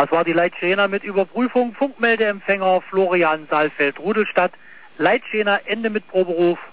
Das war die Leitschäner mit Überprüfung. Funkmeldeempfänger Florian Saalfeld, Rudelstadt. Leitschäner, Ende mit Proberuf.